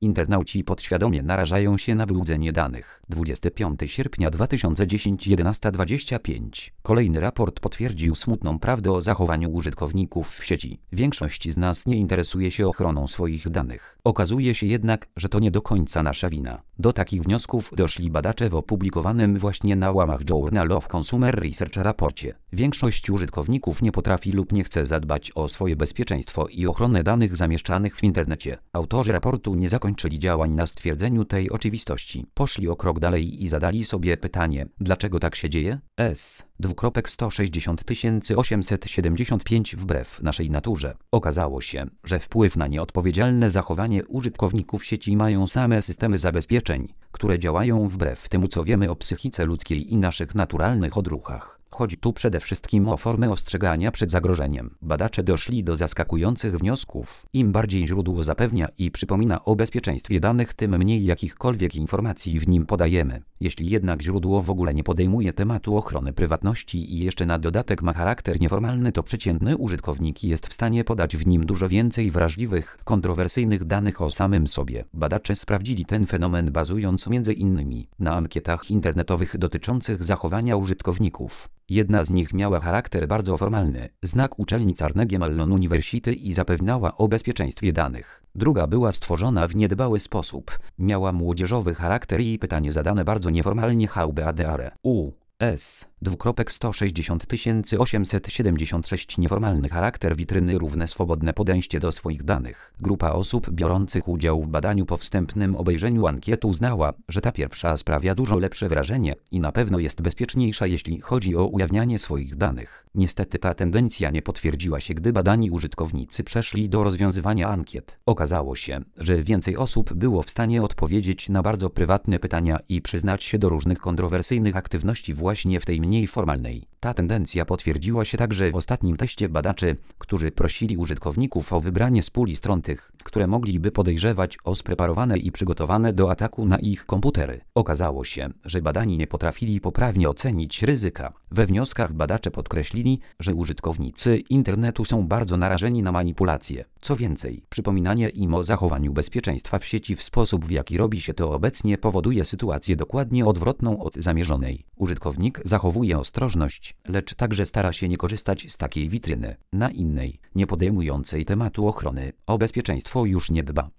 Internauci podświadomie narażają się na wyłudzenie danych. 25 sierpnia 2010 11:25. Kolejny raport potwierdził smutną prawdę o zachowaniu użytkowników w sieci. Większość z nas nie interesuje się ochroną swoich danych. Okazuje się jednak, że to nie do końca nasza wina. Do takich wniosków doszli badacze w opublikowanym właśnie na łamach Journal of Consumer Research raporcie. Większość użytkowników nie potrafi lub nie chce zadbać o swoje bezpieczeństwo i ochronę danych zamieszczanych w internecie. Autorzy raportu nie zakończyli działań na stwierdzeniu tej oczywistości. Poszli o krok dalej i zadali sobie pytanie, dlaczego tak się dzieje? 160 875 wbrew naszej naturze. Okazało się, że wpływ na nieodpowiedzialne zachowanie użytkowników sieci mają same systemy zabezpieczeń, które działają wbrew temu, co wiemy o psychice ludzkiej i naszych naturalnych odruchach. Chodzi tu przede wszystkim o formę ostrzegania przed zagrożeniem. Badacze doszli do zaskakujących wniosków. Im bardziej źródło zapewnia i przypomina o bezpieczeństwie danych, tym mniej jakichkolwiek informacji w nim podajemy. Jeśli jednak źródło w ogóle nie podejmuje tematu ochrony prywatności i jeszcze na dodatek ma charakter nieformalny, to przeciętny użytkownik jest w stanie podać w nim dużo więcej wrażliwych, kontrowersyjnych danych o samym sobie. Badacze sprawdzili ten fenomen bazując m.in. na ankietach internetowych dotyczących zachowania użytkowników. Jedna z nich miała charakter bardzo formalny, znak uczelni Carnegie Mellon University i zapewniała o bezpieczeństwie danych. Druga była stworzona w niedbały sposób, miała młodzieżowy charakter i pytanie zadane bardzo nieformalnie how bad are you? 160 876 nieformalny charakter witryny równe swobodne podejście do swoich danych. Grupa osób biorących udział w badaniu po wstępnym obejrzeniu ankiety uznała, że ta pierwsza sprawia dużo lepsze wrażenie i na pewno jest bezpieczniejsza, jeśli chodzi o ujawnianie swoich danych. Niestety ta tendencja nie potwierdziła się, gdy badani użytkownicy przeszli do rozwiązywania ankiet. Okazało się, że więcej osób było w stanie odpowiedzieć na bardzo prywatne pytania i przyznać się do różnych kontrowersyjnych aktywności właśnie w tej mniej formalnej. Ta tendencja potwierdziła się także w ostatnim teście badaczy, którzy prosili użytkowników o wybranie z puli stron tych, które mogliby podejrzewać o spreparowane i przygotowane do ataku na ich komputery. Okazało się, że badani nie potrafili poprawnie ocenić ryzyka. We wnioskach badacze podkreślili, że użytkownicy internetu są bardzo narażeni na manipulacje. Co więcej, przypominanie im o zachowaniu bezpieczeństwa w sieci w sposób, w jaki robi się to obecnie, powoduje sytuację dokładnie odwrotną od zamierzonej. Użytkownik zachowuje ostrożność, lecz także stara się nie korzystać z takiej witryny. Na innej, nie podejmującej tematu ochrony o bezpieczeństwo już nie dba.